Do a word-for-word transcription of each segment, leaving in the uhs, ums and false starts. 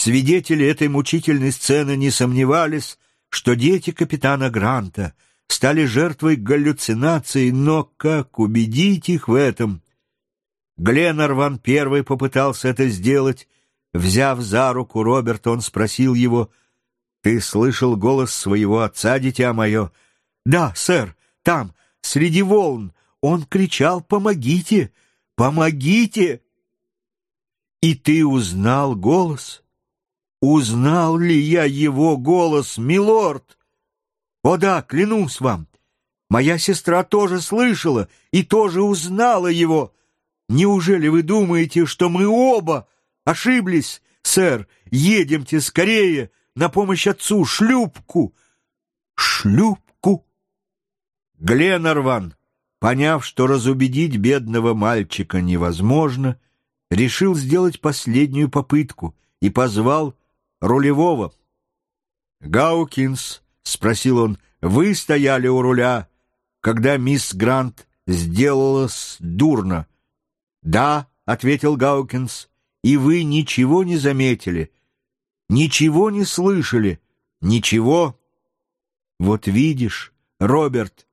Свидетели этой мучительной сцены не сомневались, что дети капитана Гранта стали жертвой галлюцинаций, но как убедить их в этом? Гленарван первый попытался это сделать. Взяв за руку Роберта, он спросил его: «Ты слышал голос своего отца, дитя мое?» «Да, сэр, там, среди волн. Он кричал: «Помогите! Помогите!» «И ты узнал голос?» «Узнал ли я его голос, милорд?» «О да, клянусь вам, моя сестра тоже слышала и тоже узнала его. Неужели вы думаете, что мы оба ошиблись? Сэр, едемте скорее на помощь отцу, шлюпку!» «Шлюпку!» Гленарван, поняв, что разубедить бедного мальчика невозможно, решил сделать последнюю попытку и позвал рулевого. «Гаукинс», — спросил он, — «вы стояли у руля, когда мисс Грант сделалась дурно?» «Да», — ответил Гаукинс, — «и вы ничего не заметили, ничего не слышали, ничего?» «Вот видишь, Роберт,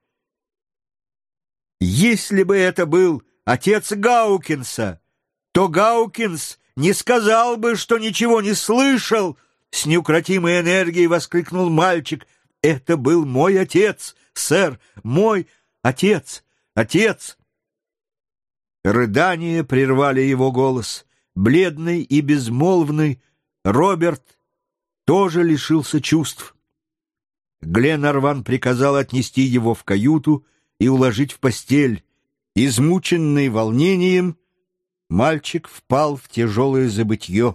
если бы это был отец Гаукинса, то Гаукинс не сказал бы, что ничего не слышал!» С неукротимой энергией воскликнул мальчик. «Это был мой отец, сэр, мой отец, отец!» Рыдания прервали его голос. Бледный и безмолвный Роберт тоже лишился чувств. Гленарван приказал отнести его в каюту и уложить в постель. Измученный волнением, мальчик впал в тяжелое забытье.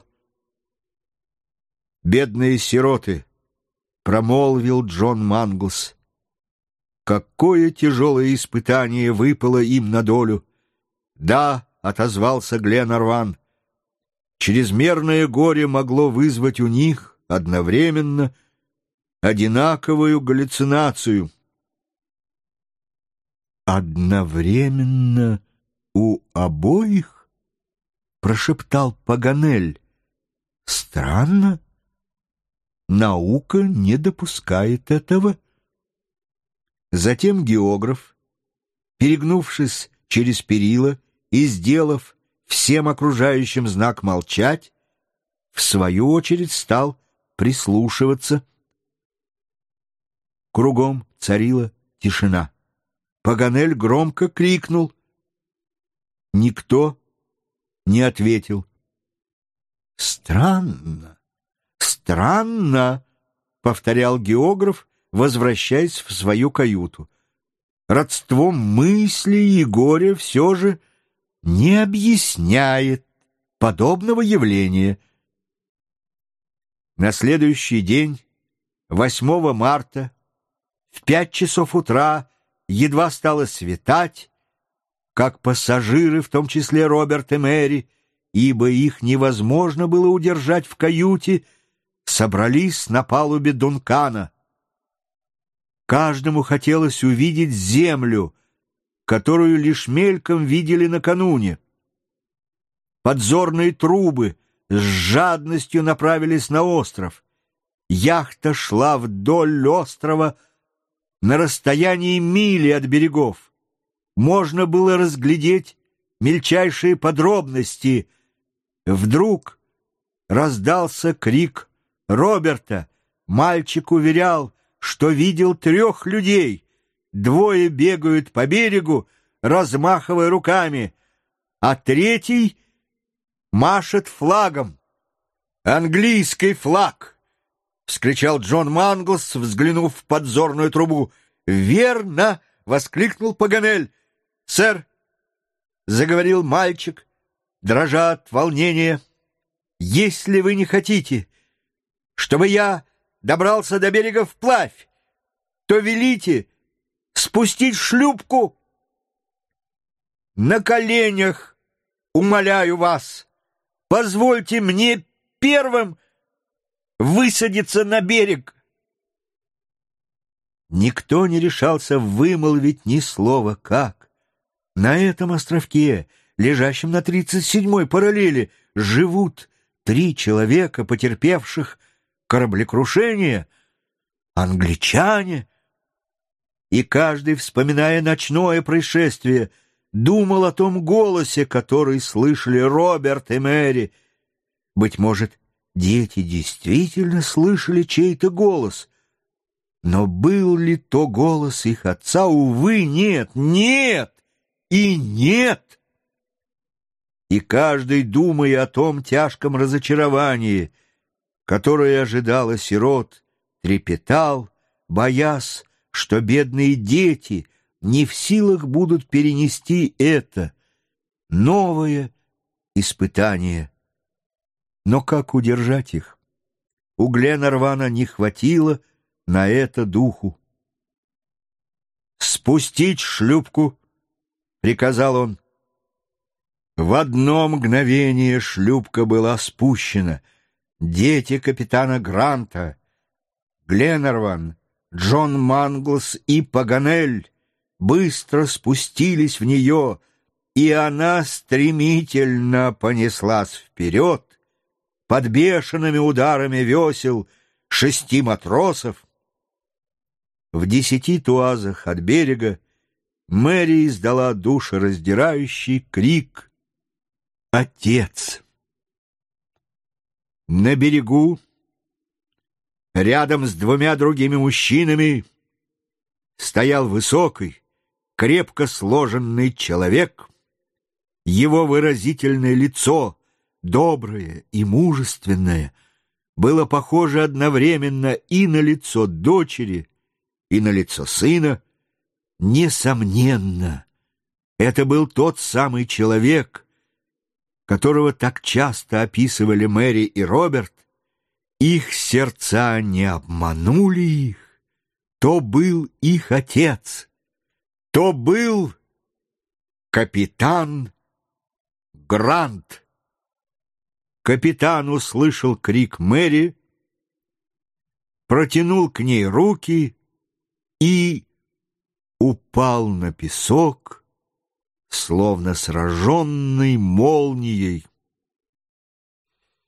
«Бедные сироты!» — промолвил Джон Манглс. «Какое тяжелое испытание выпало им на долю!» «Да», — отозвался Гленарван, — «чрезмерное горе могло вызвать у них одновременно одинаковую галлюцинацию». «Одновременно у обоих?» — прошептал Паганель. «Странно. Наука не допускает этого». Затем географ, перегнувшись через перила и сделав всем окружающим знак молчать, в свою очередь стал прислушиваться. Кругом царила тишина. Паганель громко крикнул. Никто не ответил. «Странно, странно», — повторял географ, возвращаясь в свою каюту. «Родством мысли и горя все же не объясняет подобного явления». На следующий день, восьмого марта, в пять часов утра, едва стало светать, как пассажиры, в том числе Роберт и Мэри, ибо их невозможно было удержать в каюте, собрались на палубе Дункана. Каждому хотелось увидеть землю, которую лишь мельком видели накануне. Подзорные трубы с жадностью направились на остров. Яхта шла вдоль острова на расстоянии мили от берегов. Можно было разглядеть мельчайшие подробности. Вдруг раздался крик Роберта. Мальчик уверял, что видел трех людей. Двое бегают по берегу, размахивая руками, а третий машет флагом. «Английский флаг!» — вскричал Джон Манглс, взглянув в подзорную трубу. «Верно!» — воскликнул Паганель. «Сэр!» — заговорил мальчик, дрожа от волнения. «Если вы не хотите, чтобы я добрался до берега вплавь, то велите спустить шлюпку. На коленях умоляю вас, позвольте мне первым высадиться на берег». Никто не решался вымолвить ни слова. Как? На этом островке, лежащем на тридцать седьмой параллели, живут Три человека, потерпевших кораблекрушение, англичане. И каждый, вспоминая ночное происшествие, думал о том голосе, который слышали Роберт и Мэри. Быть может, дети действительно слышали чей-то голос, но был ли то голос их отца? Увы, нет, нет и нет. И каждый, думая о том тяжком разочаровании, которое ожидало сирот, трепетал, боясь, что бедные дети не в силах будут перенести это новое испытание. Но как удержать их? У Гленарвана не хватило на это духу. «Спустить шлюпку!» — приказал он. В одно мгновение шлюпка была спущена. Дети капитана Гранта, Гленарван, Джон Манглс и Паганель быстро спустились в нее, и она стремительно понеслась вперед под бешеными ударами весел шести матросов. В десяти туазах от берега Мэри издала душераздирающий крик «Отец!». На берегу, рядом с двумя другими мужчинами, стоял высокий, крепко сложенный человек. Его выразительное лицо, доброе и мужественное, было похоже одновременно и на лицо дочери, и на лицо сына. Несомненно, это был тот самый человек, которого так часто описывали Мэри и Роберт. Их сердца не обманули их. То был их отец, то был капитан Грант. Капитан услышал крик Мэри, протянул к ней руки и упал на песок, словно сраженный молнией.